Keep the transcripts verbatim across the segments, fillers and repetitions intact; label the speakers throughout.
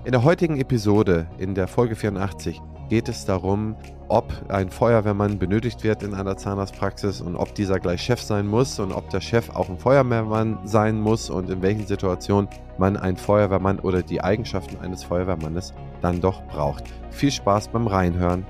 Speaker 1: In der heutigen Episode, in der Folge vierundachtzig, geht es darum, ob ein Feuerwehrmann benötigt wird in einer Zahnarztpraxis und ob dieser gleich Chef sein muss und ob der Chef auch ein Feuerwehrmann sein muss und in welchen Situationen man einen Feuerwehrmann oder die Eigenschaften eines Feuerwehrmannes dann doch braucht. Viel Spaß beim Reinhören.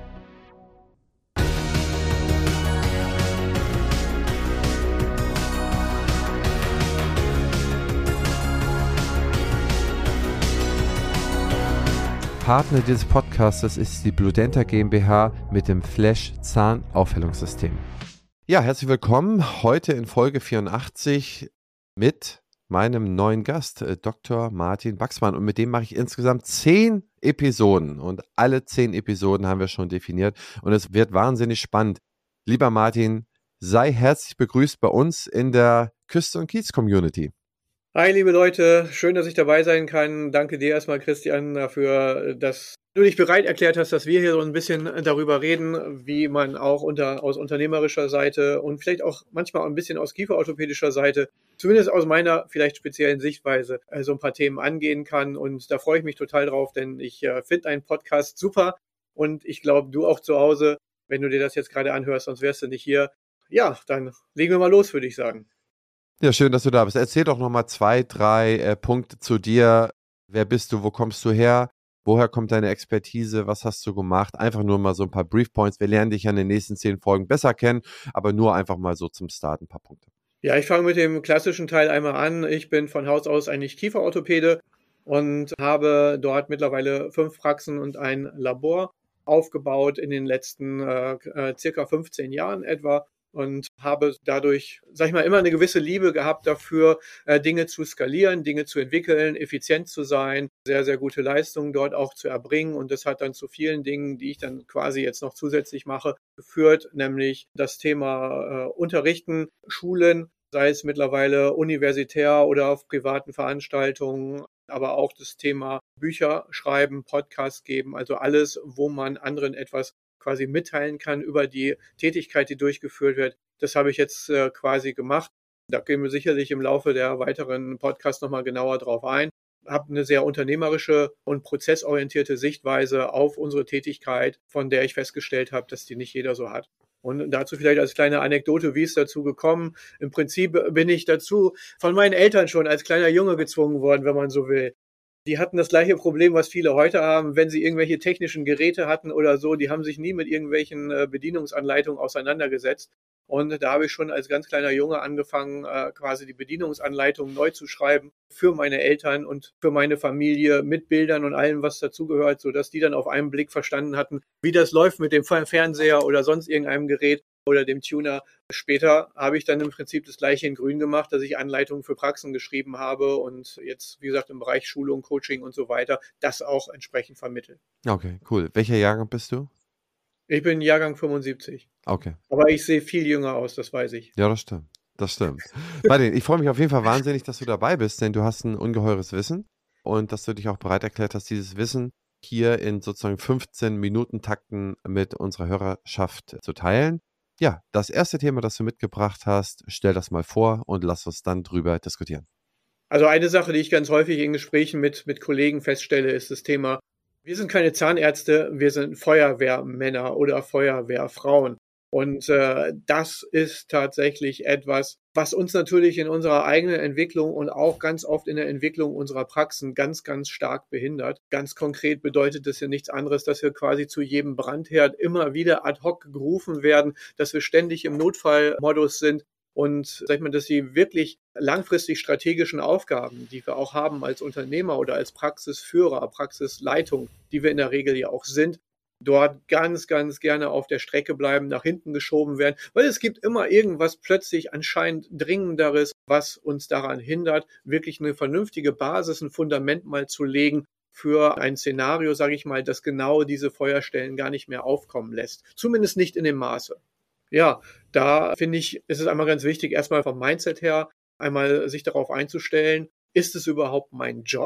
Speaker 1: Partner dieses Podcasts ist die Bludenta GmbH mit dem Flash Zahnaufhellungssystem. Ja, herzlich willkommen heute in Folge vierundachtzig mit meinem neuen Gast, Doktor Martin Baxmann. Und mit dem mache ich insgesamt zehn Episoden. Und alle zehn Episoden haben wir schon definiert. Und es wird wahnsinnig spannend. Lieber Martin, sei herzlich begrüßt bei uns in der Küste- und Kiez-Community.
Speaker 2: Hi, liebe Leute, schön, dass ich dabei sein kann. Danke dir erstmal, Christian, dafür, dass du dich bereit erklärt hast, dass wir hier so ein bisschen darüber reden, wie man auch unter, aus unternehmerischer Seite und vielleicht auch manchmal auch ein bisschen aus kieferorthopädischer Seite, zumindest aus meiner vielleicht speziellen Sichtweise, so ein paar Themen angehen kann. Und da freue ich mich total drauf, denn ich äh, finde deinen Podcast super und ich glaube, du auch zu Hause, wenn du dir das jetzt gerade anhörst, sonst wärst du nicht hier. Ja, dann legen wir mal los, würde ich sagen.
Speaker 1: Ja, schön, dass du da bist. Erzähl doch nochmal zwei, drei äh, Punkte zu dir. Wer bist du? Wo kommst du her? Woher kommt deine Expertise? Was hast du gemacht? Einfach nur mal so ein paar Brief Points. Wir lernen dich ja in den nächsten zehn Folgen besser kennen, aber nur einfach mal so zum Start ein paar Punkte.
Speaker 2: Ja, ich fange mit dem klassischen Teil einmal an. Ich bin von Haus aus eigentlich Kieferorthopäde und habe dort mittlerweile fünf Praxen und ein Labor aufgebaut in den letzten äh, äh, circa fünfzehn Jahren etwa. Und habe dadurch, sag ich mal, immer eine gewisse Liebe gehabt dafür, äh, Dinge zu skalieren, Dinge zu entwickeln, effizient zu sein, sehr, sehr gute Leistungen dort auch zu erbringen. Und das hat dann zu vielen Dingen, die ich dann quasi jetzt noch zusätzlich mache, geführt, nämlich das Thema äh, Unterrichten, Schulen, sei es mittlerweile universitär oder auf privaten Veranstaltungen, aber auch das Thema Bücher schreiben, Podcasts geben, also alles, wo man anderen etwas quasi mitteilen kann über die Tätigkeit, die durchgeführt wird. Das habe ich jetzt äh, quasi gemacht. Da gehen wir sicherlich im Laufe der weiteren Podcasts nochmal genauer drauf ein. Habe eine sehr unternehmerische und prozessorientierte Sichtweise auf unsere Tätigkeit, von der ich festgestellt habe, dass die nicht jeder so hat. Und dazu vielleicht als kleine Anekdote, wie ist dazu gekommen? Im Prinzip bin ich dazu von meinen Eltern schon als kleiner Junge gezwungen worden, wenn man so will. Die hatten das gleiche Problem, was viele heute haben, wenn sie irgendwelche technischen Geräte hatten oder so. Die haben sich nie mit irgendwelchen Bedienungsanleitungen auseinandergesetzt. Und da habe ich schon als ganz kleiner Junge angefangen, quasi die Bedienungsanleitung neu zu schreiben für meine Eltern und für meine Familie mit Bildern und allem, was dazugehört, sodass die dann auf einen Blick verstanden hatten, wie das läuft mit dem Fernseher oder sonst irgendeinem Gerät oder dem Tuner. Später habe ich dann im Prinzip das Gleiche in Grün gemacht, dass ich Anleitungen für Praxen geschrieben habe und jetzt, wie gesagt, im Bereich Schulung, Coaching und so weiter, das auch entsprechend vermitteln.
Speaker 1: Okay, cool. Welcher Jahrgang bist du?
Speaker 2: Ich bin Jahrgang fünfundsiebzig.
Speaker 1: Okay.
Speaker 2: Aber ich sehe viel jünger aus, das weiß ich.
Speaker 1: Ja, das stimmt. Das stimmt. Martin, ich freue mich auf jeden Fall wahnsinnig, dass du dabei bist, denn du hast ein ungeheures Wissen und dass du dich auch bereit erklärt hast, dieses Wissen hier in sozusagen fünfzehn Minuten Takten mit unserer Hörerschaft zu teilen. Ja, das erste Thema, das du mitgebracht hast, stell das mal vor und lass uns dann drüber diskutieren.
Speaker 2: Also eine Sache, die ich ganz häufig in Gesprächen mit, mit Kollegen feststelle, ist das Thema, wir sind keine Zahnärzte, wir sind Feuerwehrmänner oder Feuerwehrfrauen. Und äh, das ist tatsächlich etwas, was uns natürlich in unserer eigenen Entwicklung und auch ganz oft in der Entwicklung unserer Praxen ganz, ganz stark behindert. Ganz konkret bedeutet das ja nichts anderes, dass wir quasi zu jedem Brandherd immer wieder ad hoc gerufen werden, dass wir ständig im Notfallmodus sind. Und sag ich mal, dass die wirklich langfristig strategischen Aufgaben, die wir auch haben als Unternehmer oder als Praxisführer, Praxisleitung, die wir in der Regel ja auch sind, dort ganz, ganz gerne auf der Strecke bleiben, nach hinten geschoben werden, weil es gibt immer irgendwas plötzlich anscheinend Dringenderes, was uns daran hindert, wirklich eine vernünftige Basis, ein Fundament mal zu legen für ein Szenario, sage ich mal, das genau diese Feuerstellen gar nicht mehr aufkommen lässt. Zumindest nicht in dem Maße. Ja, da finde ich, ist es einmal ganz wichtig, erstmal vom Mindset her, einmal sich darauf einzustellen, ist es überhaupt mein Job?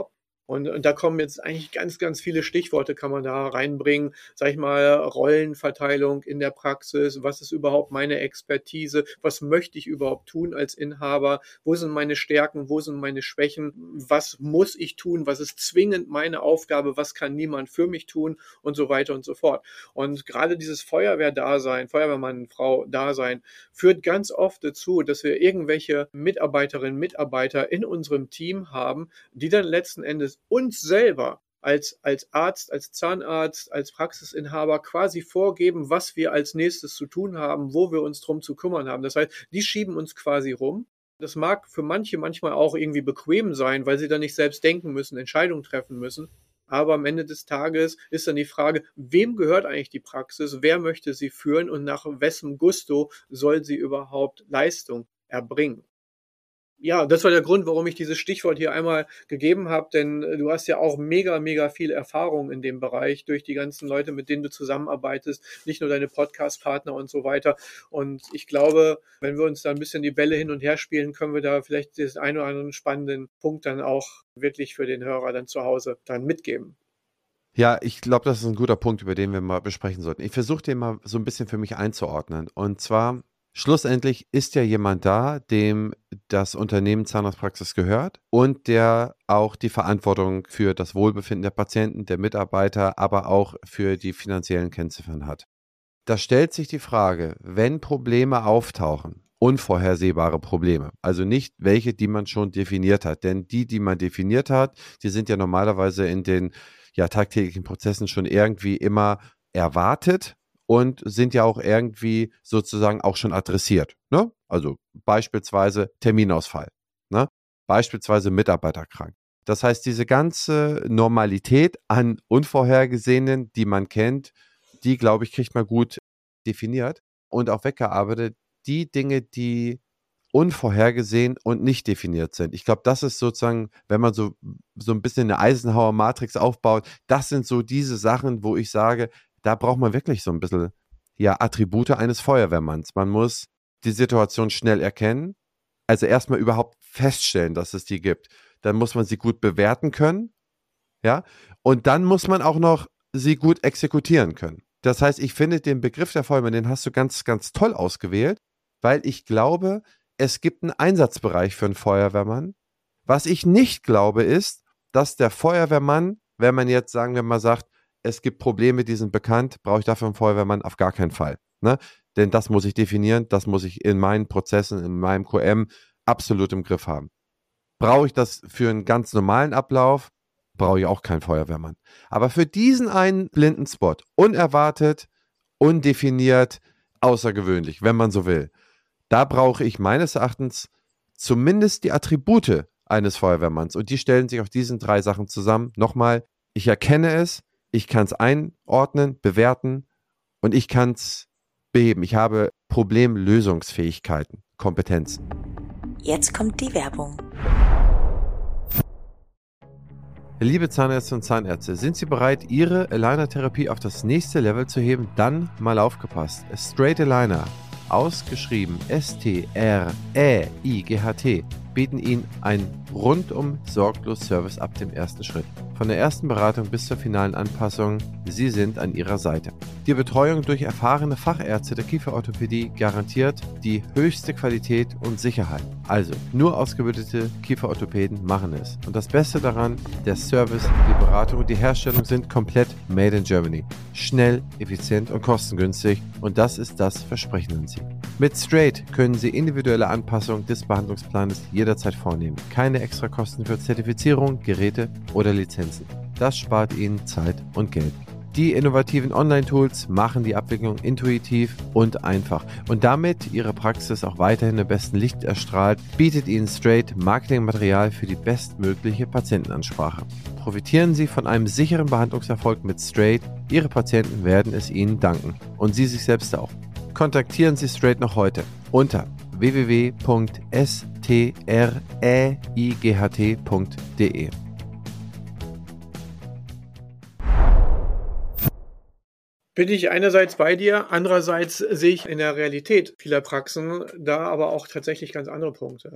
Speaker 2: Und, und da kommen jetzt eigentlich ganz, ganz viele Stichworte, kann man da reinbringen. Sag ich mal, Rollenverteilung in der Praxis. Was ist überhaupt meine Expertise? Was möchte ich überhaupt tun als Inhaber? Wo sind meine Stärken? Wo sind meine Schwächen? Was muss ich tun? Was ist zwingend meine Aufgabe? Was kann niemand für mich tun? Und so weiter und so fort. Und gerade dieses Feuerwehrdasein, Feuerwehrmann, Frau Dasein, führt ganz oft dazu, dass wir irgendwelche Mitarbeiterinnen, Mitarbeiter in unserem Team haben, die dann letzten Endes uns selber als, als Arzt, als Zahnarzt, als Praxisinhaber quasi vorgeben, was wir als nächstes zu tun haben, wo wir uns drum zu kümmern haben. Das heißt, die schieben uns quasi rum. Das mag für manche manchmal auch irgendwie bequem sein, weil sie dann nicht selbst denken müssen, Entscheidungen treffen müssen. Aber am Ende des Tages ist dann die Frage, wem gehört eigentlich die Praxis? Wer möchte sie führen und nach wessen Gusto soll sie überhaupt Leistung erbringen? Ja, das war der Grund, warum ich dieses Stichwort hier einmal gegeben habe, denn du hast ja auch mega, mega viel Erfahrung in dem Bereich durch die ganzen Leute, mit denen du zusammenarbeitest, nicht nur deine Podcast-Partner und so weiter. Und ich glaube, wenn wir uns da ein bisschen die Bälle hin und her spielen, können wir da vielleicht den einen oder anderen spannenden Punkt dann auch wirklich für den Hörer dann zu Hause dann mitgeben.
Speaker 1: Ja, ich glaube, das ist ein guter Punkt, über den wir mal besprechen sollten. Ich versuche den mal so ein bisschen für mich einzuordnen. Und zwar, schlussendlich ist ja jemand da, dem das Unternehmen Zahnarztpraxis gehört und der auch die Verantwortung für das Wohlbefinden der Patienten, der Mitarbeiter, aber auch für die finanziellen Kennziffern hat. Da stellt sich die Frage, wenn Probleme auftauchen, unvorhersehbare Probleme, also nicht welche, die man schon definiert hat, denn die, die man definiert hat, die sind ja normalerweise in den ja, tagtäglichen Prozessen schon irgendwie immer erwartet und sind ja auch irgendwie sozusagen auch schon adressiert. Ne? Also beispielsweise Terminausfall, ne? Beispielsweise Mitarbeiter krank. Das heißt, diese ganze Normalität an Unvorhergesehenen, die man kennt, die, glaube ich, kriegt man gut definiert und auch weggearbeitet. Die Dinge, die unvorhergesehen und nicht definiert sind. Ich glaube, das ist sozusagen, wenn man so, so ein bisschen eine Eisenhower-Matrix aufbaut, das sind so diese Sachen, wo ich sage, da braucht man wirklich so ein bisschen ja, Attribute eines Feuerwehrmanns. Man muss die Situation schnell erkennen, also erstmal überhaupt feststellen, dass es die gibt. Dann muss man sie gut bewerten können, ja, und dann muss man auch noch sie gut exekutieren können. Das heißt, ich finde den Begriff der Feuerwehrmann, den hast du ganz, ganz toll ausgewählt, weil ich glaube, es gibt einen Einsatzbereich für einen Feuerwehrmann. Was ich nicht glaube, ist, dass der Feuerwehrmann, wenn man jetzt, sagen wir mal, sagt, es gibt Probleme, die sind bekannt, brauche ich dafür einen Feuerwehrmann auf gar keinen Fall. Ne? Denn das muss ich definieren, das muss ich in meinen Prozessen, in meinem Q M absolut im Griff haben. Brauche ich das für einen ganz normalen Ablauf, brauche ich auch keinen Feuerwehrmann. Aber für diesen einen blinden Spot, unerwartet, undefiniert, außergewöhnlich, wenn man so will, da brauche ich meines Erachtens zumindest die Attribute eines Feuerwehrmanns. Und die stellen sich aus diesen drei Sachen zusammen. Nochmal, ich erkenne es, ich kann es einordnen, bewerten und ich kann es beheben. Ich habe Problemlösungsfähigkeiten, Kompetenzen.
Speaker 3: Jetzt kommt die Werbung.
Speaker 1: Liebe Zahnärzte und Zahnärzte, sind Sie bereit, Ihre Aligner-Therapie auf das nächste Level zu heben? Dann mal aufgepasst. Straight Aligner, ausgeschrieben S T R Ä I G H T, bieten Ihnen einen rundum sorglos Service ab dem ersten Schritt. Von der ersten Beratung bis zur finalen Anpassung, Sie sind an Ihrer Seite. Die Betreuung durch erfahrene Fachärzte der Kieferorthopädie garantiert die höchste Qualität und Sicherheit. Also, nur ausgebildete Kieferorthopäden machen es. Und das Beste daran, der Service, die Beratung und die Herstellung sind komplett made in Germany. Schnell, effizient und kostengünstig. Und das ist das Versprechen an Sie. Mit Straight können Sie individuelle Anpassungen des Behandlungsplanes jederzeit vornehmen. Keine extra Kosten für Zertifizierung, Geräte oder Lizenzen. Das spart Ihnen Zeit und Geld. Die innovativen Online-Tools machen die Abwicklung intuitiv und einfach. Und damit Ihre Praxis auch weiterhin im besten Licht erstrahlt, bietet Ihnen Straight Marketingmaterial für die bestmögliche Patientenansprache. Profitieren Sie von einem sicheren Behandlungserfolg mit Straight. Ihre Patienten werden es Ihnen danken. Und Sie sich selbst auch. Kontaktieren Sie Straight noch heute unter w w w punkt straight punkt de.
Speaker 2: Bin ich einerseits bei dir, andererseits sehe ich in der Realität vieler Praxen da aber auch tatsächlich ganz andere Punkte.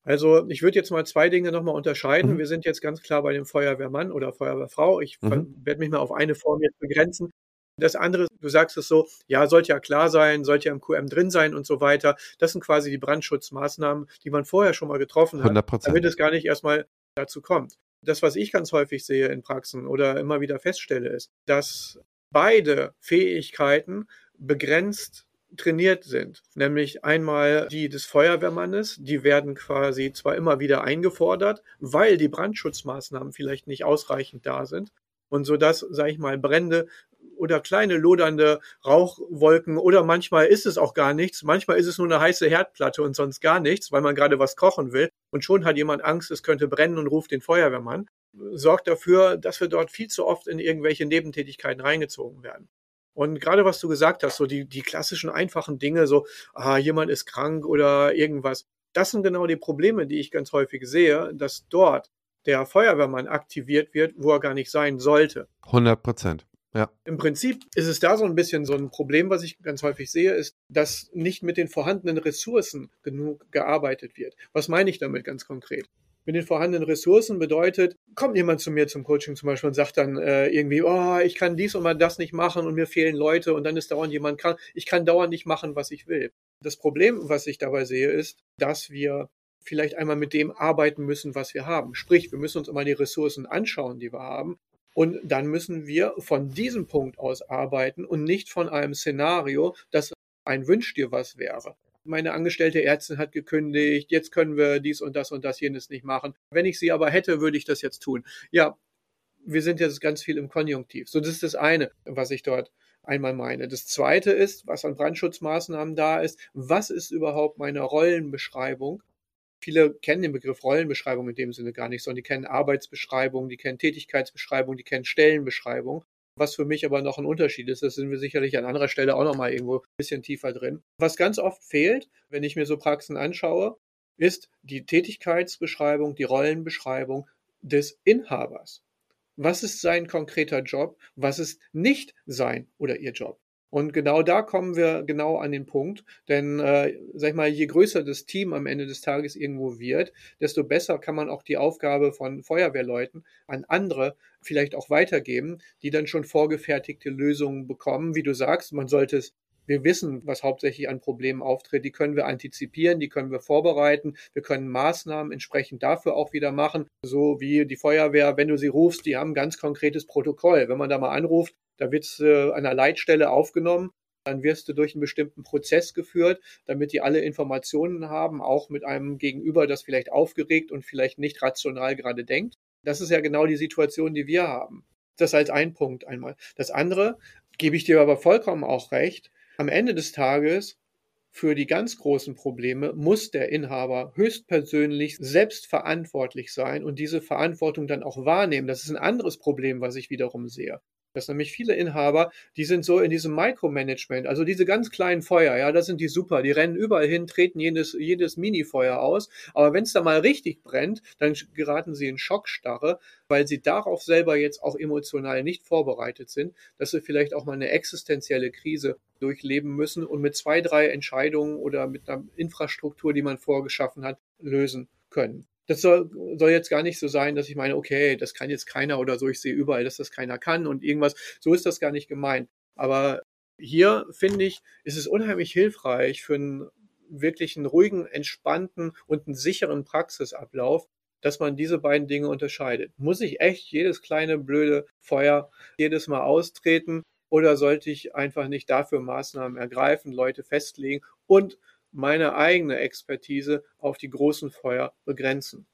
Speaker 2: Also ich würde jetzt mal zwei Dinge nochmal unterscheiden.
Speaker 1: Mhm.
Speaker 2: Wir sind jetzt ganz klar bei dem Feuerwehrmann oder Feuerwehrfrau. Ich
Speaker 1: Mhm.
Speaker 2: werde mich mal auf eine Form jetzt begrenzen. Das andere, du sagst es so, ja, sollte ja klar sein, sollte ja im Q M drin sein und so weiter. Das sind quasi die Brandschutzmaßnahmen, die man vorher schon mal getroffen hat,
Speaker 1: hundert
Speaker 2: damit
Speaker 1: Prozent.
Speaker 2: es gar nicht erstmal dazu kommt. Das, was ich ganz häufig sehe in Praxen oder immer wieder feststelle, ist, dass beide Fähigkeiten begrenzt trainiert sind. Nämlich einmal die des Feuerwehrmannes, die werden quasi zwar immer wieder eingefordert, weil die Brandschutzmaßnahmen vielleicht nicht ausreichend da sind. Und so dass, sage ich mal, Brände oder kleine lodernde Rauchwolken oder manchmal ist es auch gar nichts, manchmal ist es nur eine heiße Herdplatte und sonst gar nichts, weil man gerade was kochen will und schon hat jemand Angst, es könnte brennen und ruft den Feuerwehrmann, sorgt dafür, dass wir dort viel zu oft in irgendwelche Nebentätigkeiten reingezogen werden. Und gerade was du gesagt hast, so die, die klassischen einfachen Dinge, so, ah, jemand ist krank oder irgendwas, das sind genau die Probleme, die ich ganz häufig sehe, dass dort der Feuerwehrmann aktiviert wird, wo er gar nicht sein sollte.
Speaker 1: hundert Prozent. Ja.
Speaker 2: Im Prinzip ist es da so ein bisschen so ein Problem, was ich ganz häufig sehe, ist, dass nicht mit den vorhandenen Ressourcen genug gearbeitet wird. Was meine ich damit ganz konkret? Mit den vorhandenen Ressourcen bedeutet, kommt jemand zu mir zum Coaching zum Beispiel und sagt dann äh, irgendwie, oh, ich kann dies und mal das nicht machen und mir fehlen Leute und dann ist dauernd jemand krank. Ich kann dauernd nicht machen, was ich will. Das Problem, was ich dabei sehe, ist, dass wir vielleicht einmal mit dem arbeiten müssen, was wir haben. Sprich, wir müssen uns immer die Ressourcen anschauen, die wir haben. Und dann müssen wir von diesem Punkt aus arbeiten und nicht von einem Szenario, das ein Wünsch dir was wäre. Meine angestellte Ärztin hat gekündigt, jetzt können wir dies und das und das jenes nicht machen. Wenn ich sie aber hätte, würde ich das jetzt tun. Ja, wir sind jetzt ganz viel im Konjunktiv. So, das ist das eine, was ich dort einmal meine. Das zweite ist, was an Brandschutzmaßnahmen da ist, was ist überhaupt meine Rollenbeschreibung? Viele kennen den Begriff Rollenbeschreibung in dem Sinne gar nicht, sondern die kennen Arbeitsbeschreibung, die kennen Tätigkeitsbeschreibung, die kennen Stellenbeschreibung. Was für mich aber noch ein Unterschied ist, das sind wir sicherlich an anderer Stelle auch nochmal irgendwo ein bisschen tiefer drin. Was ganz oft fehlt, wenn ich mir so Praxen anschaue, ist die Tätigkeitsbeschreibung, die Rollenbeschreibung des Inhabers. Was ist sein konkreter Job? Was ist nicht sein oder ihr Job? Und genau da kommen wir genau an den Punkt, denn äh, sag ich mal, je größer das Team am Ende des Tages irgendwo wird, desto besser kann man auch die Aufgabe von Feuerwehrleuten an andere vielleicht auch weitergeben, die dann schon vorgefertigte Lösungen bekommen. Wie du sagst, man sollte es, wir wissen, was hauptsächlich an Problemen auftritt, die können wir antizipieren, die können wir vorbereiten, wir können Maßnahmen entsprechend dafür auch wieder machen, so wie die Feuerwehr, wenn du sie rufst, die haben ein ganz konkretes Protokoll. Wenn man da mal anruft, da wird es äh, an einer Leitstelle aufgenommen, dann wirst du durch einen bestimmten Prozess geführt, damit die alle Informationen haben, auch mit einem Gegenüber, das vielleicht aufgeregt und vielleicht nicht rational gerade denkt. Das ist ja genau die Situation, die wir haben. Das als ein Punkt einmal. Das andere, gebe ich dir aber vollkommen auch recht, am Ende des Tages für die ganz großen Probleme muss der Inhaber höchstpersönlich selbst verantwortlich sein und diese Verantwortung dann auch wahrnehmen. Das ist ein anderes Problem, was ich wiederum sehe. Das sind nämlich viele Inhaber, die sind so in diesem Micromanagement, also diese ganz kleinen Feuer, ja, das sind die super, die rennen überall hin, treten jedes, jedes Mini-Feuer aus, aber wenn es da mal richtig brennt, dann geraten sie in Schockstarre, weil sie darauf selber jetzt auch emotional nicht vorbereitet sind, dass sie vielleicht auch mal eine existenzielle Krise durchleben müssen und mit zwei, drei Entscheidungen oder mit einer Infrastruktur, die man vorgeschaffen hat, lösen können. Das soll, soll jetzt gar nicht so sein, dass ich meine, okay, das kann jetzt keiner oder so, ich sehe überall, dass das keiner kann und irgendwas. So ist das gar nicht gemeint. Aber hier, finde ich, ist es unheimlich hilfreich für einen wirklich einen ruhigen, entspannten und einen sicheren Praxisablauf, dass man diese beiden Dinge unterscheidet. Muss ich echt jedes kleine blöde Feuer jedes Mal austreten oder sollte ich einfach nicht dafür Maßnahmen ergreifen, Leute festlegen und meine eigene Expertise auf die großen Feuer begrenzen?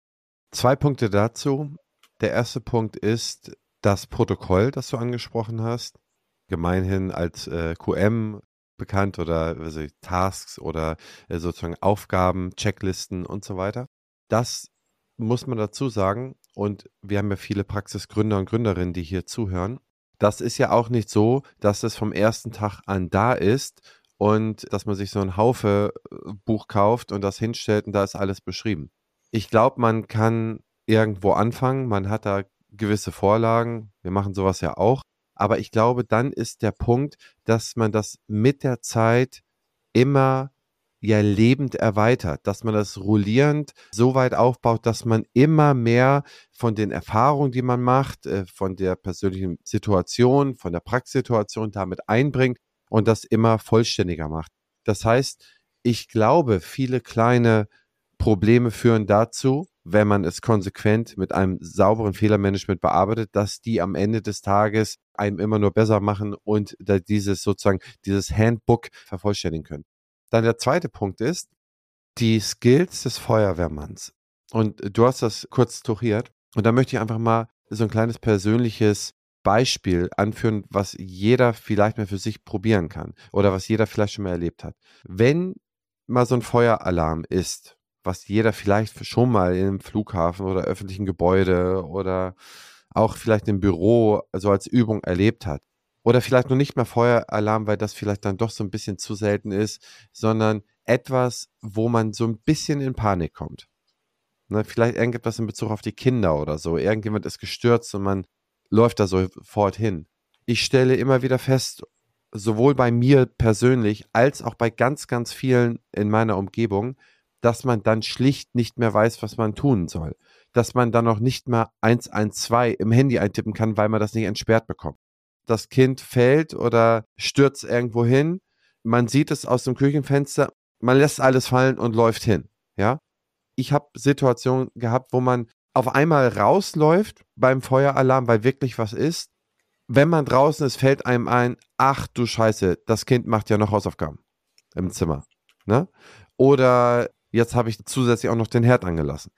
Speaker 1: Zwei Punkte dazu. Der erste Punkt ist das Protokoll, das du angesprochen hast, gemeinhin als äh, Q M bekannt oder also Tasks oder äh, sozusagen Aufgaben, Checklisten und so weiter. Das muss man dazu sagen und wir haben ja viele Praxisgründer und Gründerinnen, die hier zuhören. Das ist ja auch nicht so, dass es vom ersten Tag an da ist und dass man sich so ein Haufe Buch kauft und das hinstellt und da ist alles beschrieben. Ich glaube, man kann irgendwo anfangen, man hat da gewisse Vorlagen, wir machen sowas ja auch, aber ich glaube, dann ist der Punkt, dass man das mit der Zeit immer ja lebend erweitert, dass man das rollierend so weit aufbaut, dass man immer mehr von den Erfahrungen, die man macht, äh, von der persönlichen Situation, von der Praxissituation damit einbringt und das immer vollständiger macht. Das heißt, ich glaube, viele kleine Probleme führen dazu, wenn man es konsequent mit einem sauberen Fehlermanagement bearbeitet, dass die am Ende des Tages einem immer nur besser machen und da dieses sozusagen, dieses Handbook vervollständigen können. Dann der zweite Punkt ist, die Skills des Feuerwehrmanns. Und du hast das kurz touchiert. Und da möchte ich einfach mal so ein kleines persönliches Beispiel anführen, was jeder vielleicht mal für sich probieren kann oder was jeder vielleicht schon mal erlebt hat. Wenn mal so ein Feueralarm ist, was jeder vielleicht schon mal in einem Flughafen oder öffentlichen Gebäude oder auch vielleicht im Büro so als Übung erlebt hat. Oder vielleicht noch nicht mehr Feueralarm, weil das vielleicht dann doch so ein bisschen zu selten ist, sondern etwas, wo man so ein bisschen in Panik kommt. Ne, vielleicht irgendetwas in Bezug auf die Kinder oder so. Irgendjemand ist gestürzt und man läuft da sofort hin. Ich stelle immer wieder fest, sowohl bei mir persönlich als auch bei ganz, ganz vielen in meiner Umgebung, dass man dann schlicht nicht mehr weiß, was man tun soll. Dass man dann noch nicht mal eins eins zwei im Handy eintippen kann, weil man das nicht entsperrt bekommt. Das Kind fällt oder stürzt irgendwo hin, man sieht es aus dem Küchenfenster, man lässt alles fallen und läuft hin, ja. Ich habe Situationen gehabt, wo man auf einmal rausläuft beim Feueralarm, weil wirklich was ist. Wenn man draußen ist, fällt einem ein, ach du Scheiße, das Kind macht ja noch Hausaufgaben im Zimmer, ne? Oder jetzt habe ich zusätzlich auch noch den Herd angelassen.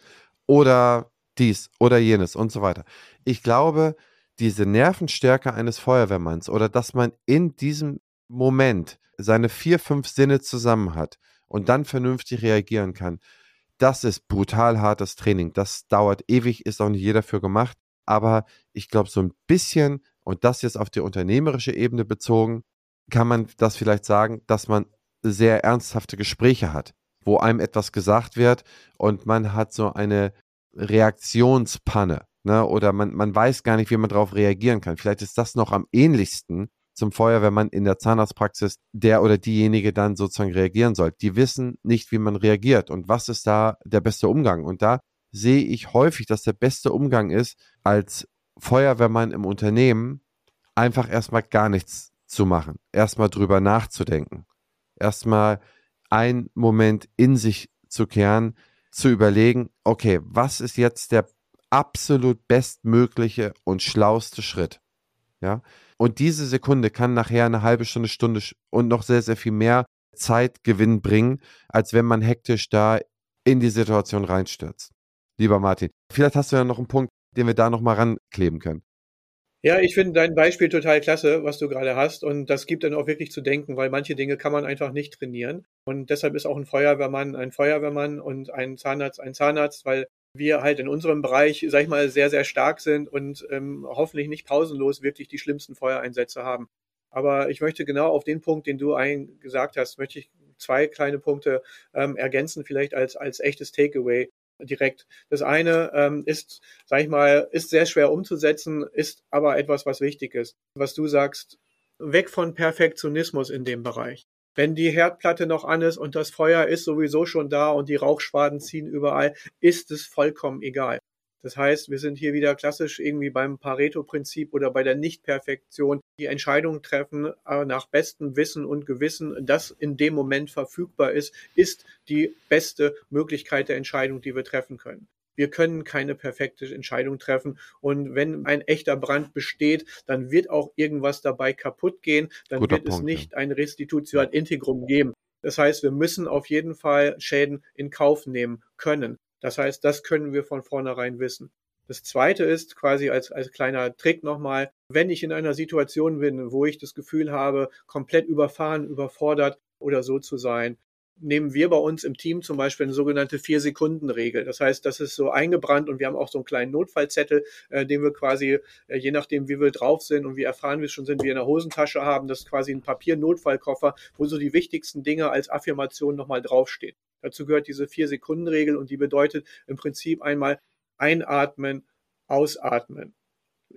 Speaker 1: Oder dies oder jenes und so weiter. Ich glaube, diese Nervenstärke eines Feuerwehrmanns oder dass man in diesem Moment seine vier, fünf Sinne zusammen hat und dann vernünftig reagieren kann, das ist brutal hartes Training. Das dauert ewig, ist auch nicht jeder für gemacht. Aber ich glaube, so ein bisschen, und das jetzt auf die unternehmerische Ebene bezogen, kann man das vielleicht sagen, dass man sehr ernsthafte Gespräche hat, wo einem etwas gesagt wird und man hat so eine Reaktionspanne. Ne, oder man, man weiß gar nicht, wie man darauf reagieren kann. Vielleicht ist das noch am ähnlichsten zum Feuerwehrmann in der Zahnarztpraxis, der oder diejenige dann sozusagen reagieren soll. Die wissen nicht, wie man reagiert und was ist da der beste Umgang. Und da sehe ich häufig, dass der beste Umgang ist, als Feuerwehrmann im Unternehmen einfach erstmal gar nichts zu machen, erstmal drüber nachzudenken, erstmal einen Moment in sich zu kehren, zu überlegen, okay, was ist jetzt der absolut bestmögliche und schlauste Schritt. Ja? Und diese Sekunde kann nachher eine halbe Stunde, Stunde und noch sehr, sehr viel mehr Zeitgewinn bringen, als wenn man hektisch da in die Situation reinstürzt. Lieber Martin, vielleicht hast du ja noch einen Punkt, den wir da nochmal rankleben können.
Speaker 2: Ja, ich finde dein Beispiel total klasse, was du gerade hast. Und das gibt dann auch wirklich zu denken, weil manche Dinge kann man einfach nicht trainieren. Und deshalb ist auch ein Feuerwehrmann ein Feuerwehrmann und ein Zahnarzt ein Zahnarzt, weil wir halt in unserem Bereich, sag ich mal, sehr, sehr stark sind und ähm, hoffentlich nicht pausenlos wirklich die schlimmsten Feuereinsätze haben. Aber ich möchte genau auf den Punkt, den du ein gesagt hast, möchte ich zwei kleine Punkte ähm, ergänzen, vielleicht als, als echtes Takeaway direkt. Das eine ähm, ist, sag ich mal, ist sehr schwer umzusetzen, ist aber etwas, was wichtig ist. Was du sagst, weg von Perfektionismus in dem Bereich. Wenn die Herdplatte noch an ist und das Feuer ist sowieso schon da und die Rauchschwaden ziehen überall, ist es vollkommen egal. Das heißt, wir sind hier wieder klassisch irgendwie beim Pareto-Prinzip oder bei der Nichtperfektion, die Entscheidungen treffen äh, nach bestem Wissen und Gewissen, das in dem Moment verfügbar ist, ist die beste Möglichkeit der Entscheidung, die wir treffen können. Wir können keine perfekte Entscheidung treffen und wenn ein echter Brand besteht, dann wird auch irgendwas dabei kaputt gehen, dann
Speaker 1: Guter
Speaker 2: wird es
Speaker 1: Punkt,
Speaker 2: nicht
Speaker 1: ja.
Speaker 2: ein Restitutio ad integrum geben. Das heißt, wir müssen auf jeden Fall Schäden in Kauf nehmen können. Das heißt, das können wir von vornherein wissen. Das Zweite ist quasi als, als kleiner Trick nochmal, wenn ich in einer Situation bin, wo ich das Gefühl habe, komplett überfahren, überfordert oder so zu sein, nehmen wir bei uns im Team zum Beispiel eine sogenannte Vier-Sekunden-Regel. Das heißt, das ist so eingebrannt und wir haben auch so einen kleinen Notfallzettel, äh, den wir quasi, äh, je nachdem wie wir drauf sind und wie erfahren wir schon sind, wir in der Hosentasche haben. Das ist quasi ein Papier-Notfallkoffer, wo so die wichtigsten Dinge als Affirmation nochmal draufstehen. Dazu gehört diese Vier-Sekunden-Regel und die bedeutet im Prinzip einmal einatmen, ausatmen.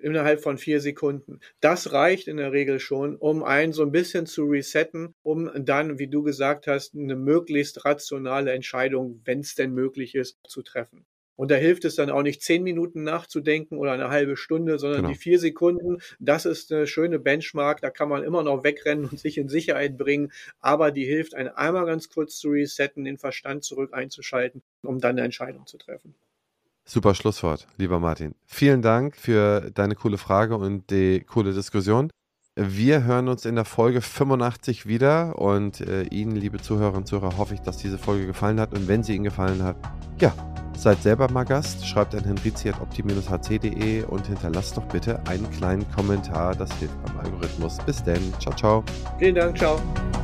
Speaker 2: innerhalb von vier Sekunden. Das reicht in der Regel schon, um einen so ein bisschen zu resetten, um dann, wie du gesagt hast, eine möglichst rationale Entscheidung, wenn es denn möglich ist, zu treffen. Und da hilft es dann auch nicht, zehn Minuten nachzudenken oder eine halbe Stunde, sondern
Speaker 1: Genau.
Speaker 2: die vier Sekunden, das ist eine schöne Benchmark, da kann man immer noch wegrennen und sich in Sicherheit bringen, aber die hilft, einen einmal ganz kurz zu resetten, den Verstand zurück einzuschalten, um dann eine Entscheidung zu treffen.
Speaker 1: Super Schlusswort, lieber Martin. Vielen Dank für deine coole Frage und die coole Diskussion. Wir hören uns in der Folge fünfundachtzig wieder und äh, Ihnen, liebe Zuhörerinnen und Zuhörer, hoffe ich, dass diese Folge gefallen hat. Und wenn sie Ihnen gefallen hat, ja, seid selber mal Gast, schreibt an henrizi at opti dash h c punkt de und hinterlasst doch bitte einen kleinen Kommentar, das hilft beim Algorithmus. Bis denn, ciao, ciao.
Speaker 2: Vielen Dank, ciao.